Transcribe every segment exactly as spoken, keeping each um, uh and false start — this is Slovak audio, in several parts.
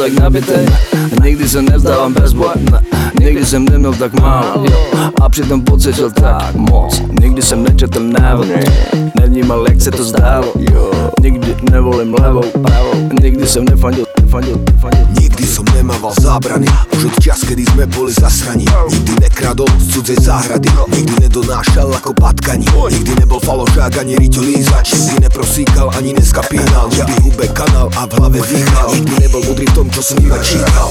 tak nabitej. Nikdy se nevzdávám bez boje, ne. Nikdy jsem neměl tak málo, jo. A přitom pocitil tak moc. Nikdy jsem nečetl návod, nevnímal jak se to zdálo, jo. Nikdy nevolím levou, pravou. Nikdy jsem nefandil, nefandil, nefandil. Nikdy som nemával zábrany, už od čas, kedy sme boli zasraní. Nikdy nekradol z cudzej záhrady, nikdy nedonášal ako patkani. Nikdy nebol falošák ani riťo lízač, nikdy neprosíkal ani neskapínal. Nikdy hube kanál a v hlave výhral, nikdy nebol mudrý v tom, čo som iba čítal.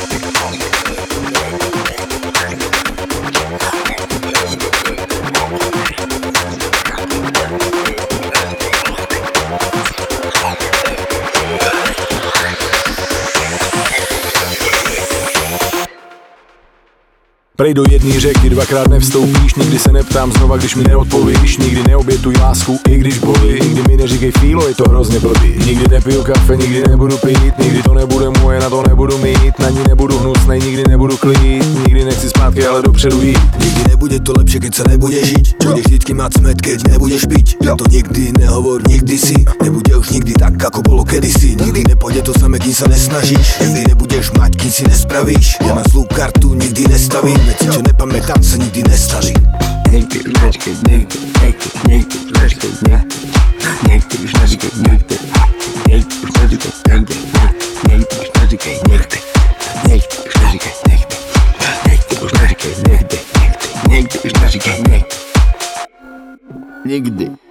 Prej do jedný řeky, dvakrát nevstoupíš. Nikdy se neptám znova, když mi neodpovíš. Nikdy neobětuj lásku, i když bolí. Nikdy mi neříkej fílo, je to hrozně blbý. Nikdy nepiju kafe, nikdy nebudu pít. Nikdy to nebude moje, na to nebudu mít. Na ní nebudu hnusnej, nikdy nebudu klít. Nikdy nechci zpátky, ale dopředu jít. Nikdy nebude to lepšie, keď sa nebude žiť. Budeš vždycky mať smet, keď nebudeš piť. To nikdy nehovor, nikdy si. Nebude už nikdy tak, ako bolo kedysi. Nikdy nepôjde to samé, kým sa nesnažíš. Nikdy nebudeš mať, kým si nespravíš. Ja na zlú kartu nikdy nestavím. Veci, čo nepamätám, sa nikdy nestažím. Nikdy už neříkej nikdy, nikdy, nikdy už neříkej nikdy. Nikdy už neříkej nikdy. Nikdy už neříkej nikdy. Nikdy už neříkej nikdy. Nikdy už neříkej nikdy. Nikdy už neříkej nikdy. Nikdy už neříkej nikdy. Nikdy.